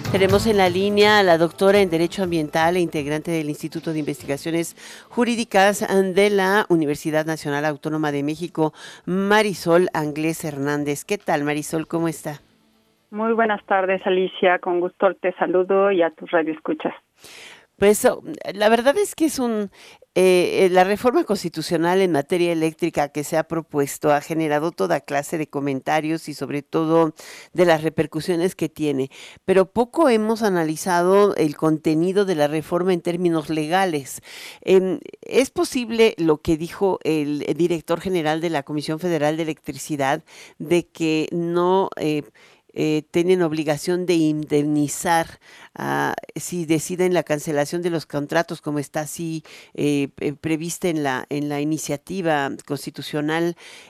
Tenemos en la línea a la doctora en Derecho Ambiental e integrante del Instituto de Investigaciones Jurídicas de la Universidad Nacional Autónoma de México, Marisol Anglés Hernández. ¿Qué tal, Marisol? ¿Cómo está? Muy buenas tardes, Alicia. Con gusto te saludo y a tus radioescuchas. Pues la verdad es que la reforma constitucional en materia eléctrica que se ha propuesto ha generado toda clase de comentarios y sobre todo de las repercusiones que tiene, pero poco hemos analizado el contenido de la reforma en términos legales. ¿Es posible lo que dijo el director general de la Comisión Federal de Electricidad de que no tienen obligación de indemnizar si deciden la cancelación de los contratos, como está así prevista en la iniciativa constitucional,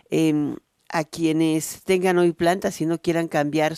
a quienes tengan hoy plantas y no quieran cambiar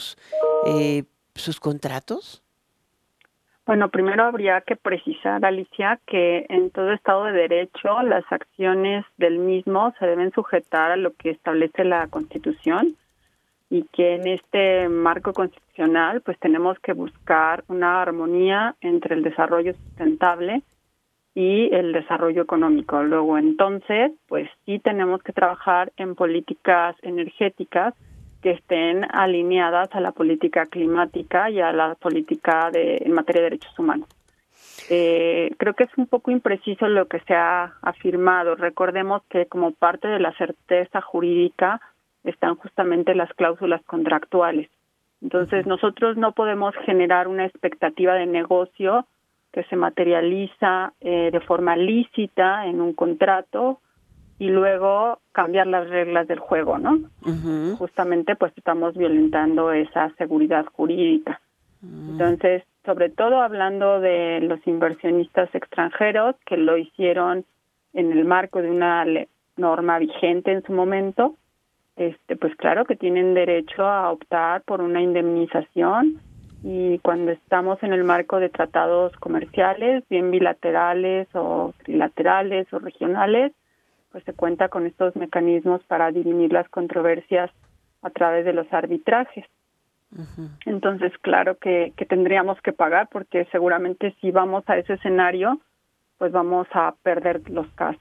sus contratos? Bueno, primero habría que precisar, Alicia, que en todo Estado de Derecho las acciones del mismo se deben sujetar a lo que establece la Constitución y que en este marco constitucional pues tenemos que buscar una armonía entre el desarrollo sustentable y el desarrollo económico. Luego, entonces, pues sí tenemos que trabajar en políticas energéticas que estén alineadas a la política climática y a la política en materia de derechos humanos. Creo que es un poco impreciso lo que se ha afirmado. Recordemos que como parte de la certeza jurídica están justamente las cláusulas contractuales. Entonces, nosotros no podemos generar una expectativa de negocio que se materializa de forma lícita en un contrato y luego cambiar las reglas del juego, ¿no? Uh-huh. Justamente pues estamos violentando esa seguridad jurídica. Entonces, sobre todo hablando de los inversionistas extranjeros que lo hicieron en el marco de una norma vigente en su momento, pues claro que tienen derecho a optar por una indemnización, y cuando estamos en el marco de tratados comerciales, bien bilaterales o trilaterales o regionales, pues se cuenta con estos mecanismos para dirimir las controversias a través de los arbitrajes. Uh-huh. Entonces, claro que tendríamos que pagar, porque seguramente si vamos a ese escenario, pues vamos a perder los casos.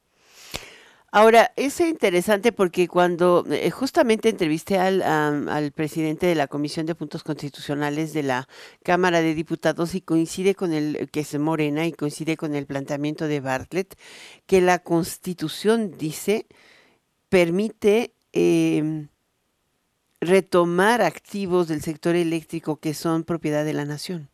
Ahora, es interesante porque cuando justamente entrevisté al presidente de la Comisión de Puntos Constitucionales de la Cámara de Diputados y coincide con que es Morena y coincide con el planteamiento de Bartlett, que la Constitución dice, permite retomar activos del sector eléctrico que son propiedad de la nación.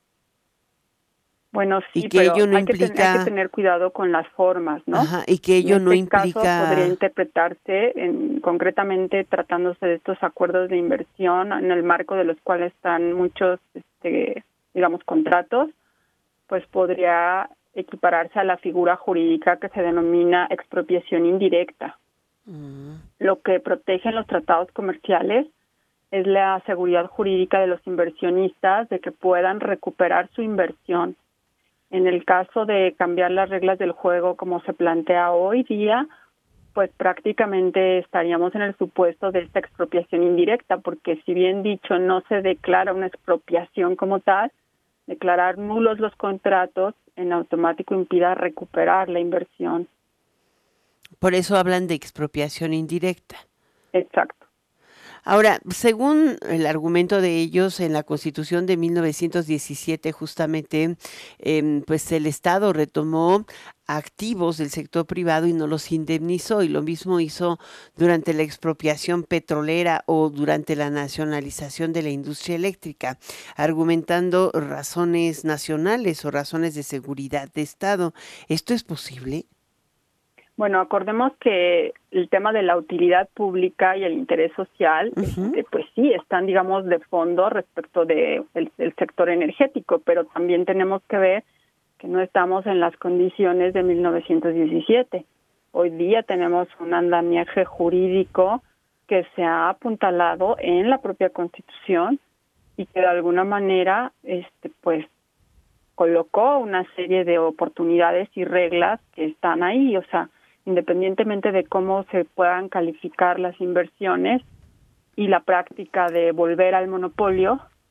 Bueno, Y sí, que pero ello no hay que implica... tener cuidado con las formas, ¿no? Ajá, y que En ello no este caso podría implica... interpretarse concretamente tratándose de estos acuerdos de inversión en el marco de los cuales están muchos, digamos, contratos, pues podría equipararse a la figura jurídica que se denomina expropiación indirecta. Lo que protegen los tratados comerciales es la seguridad jurídica de los inversionistas de que puedan recuperar su inversión. En el caso de cambiar las reglas del juego como se plantea hoy día, pues prácticamente estaríamos en el supuesto de esta expropiación indirecta, porque si bien dicho no se declara una expropiación como tal, declarar nulos los contratos en automático impida recuperar la inversión. Por eso hablan de expropiación indirecta. Exacto. Ahora, según el argumento de ellos, en la Constitución de 1917, justamente, pues el Estado retomó activos del sector privado y no los indemnizó, y lo mismo hizo durante la expropiación petrolera o durante la nacionalización de la industria eléctrica, argumentando razones nacionales o razones de seguridad de Estado. ¿Esto es posible? Bueno, acordemos que el tema de la utilidad pública y el interés social, pues sí, están, digamos, de fondo respecto de el sector energético, pero también tenemos que ver que no estamos en las condiciones de 1917. Hoy día tenemos un andamiaje jurídico que se ha apuntalado en la propia Constitución y que de alguna manera, pues, colocó una serie de oportunidades y reglas que están ahí, o sea, independientemente de cómo se puedan calificar las inversiones y la práctica de volver al monopolio,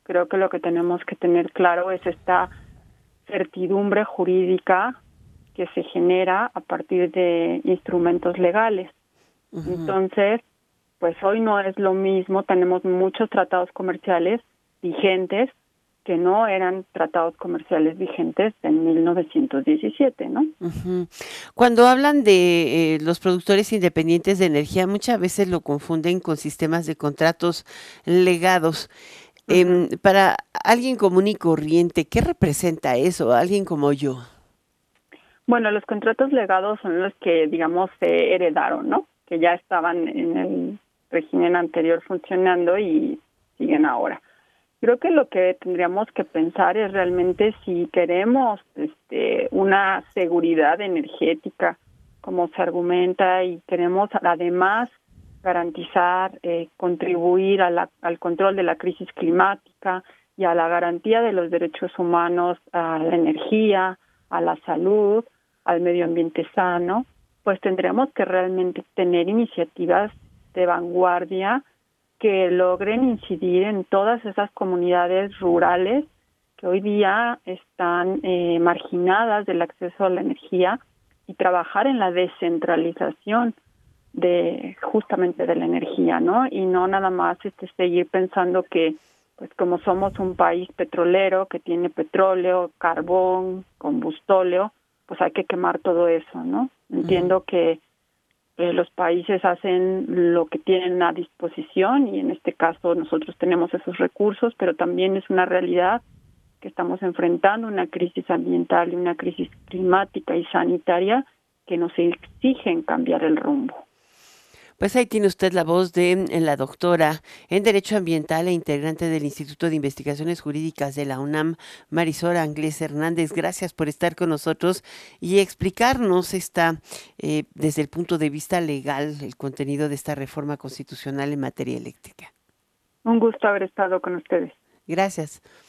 Creo que lo que tenemos que tener claro es esta certidumbre jurídica que se genera a partir de instrumentos legales. Entonces, pues hoy no es lo mismo, tenemos muchos tratados comerciales vigentes que no eran tratados comerciales vigentes en 1917, ¿no? Cuando hablan de los productores independientes de energía, muchas veces lo confunden con sistemas de contratos legados. Para alguien común y corriente, ¿qué representa eso? Alguien como yo. Bueno, los contratos legados son los que, digamos, se heredaron, ¿no? Que ya estaban en el régimen anterior funcionando y siguen ahora. Creo que lo que tendríamos que pensar es realmente si queremos una seguridad energética, como se argumenta, y queremos además garantizar, contribuir al control de la crisis climática y a la garantía de los derechos humanos a la energía, a la salud, al medio ambiente sano, pues tendremos que realmente tener iniciativas de vanguardia que logren incidir en todas esas comunidades rurales que hoy día están marginadas del acceso a la energía y trabajar en la descentralización justamente de la energía, ¿no? Y no nada más seguir pensando que, pues como somos un país petrolero que tiene petróleo, carbón, combustóleo, pues hay que quemar todo eso, ¿no? Entiendo que los países hacen lo que tienen a disposición y en este caso nosotros tenemos esos recursos, pero también es una realidad que estamos enfrentando una crisis ambiental y una crisis climática y sanitaria que nos exigen cambiar el rumbo. Pues ahí tiene usted la voz de la doctora en Derecho Ambiental e integrante del Instituto de Investigaciones Jurídicas de la UNAM, Marisol Anglés Hernández. Gracias por estar con nosotros y explicarnos desde el punto de vista legal, el contenido de esta reforma constitucional en materia eléctrica. Un gusto haber estado con ustedes. Gracias.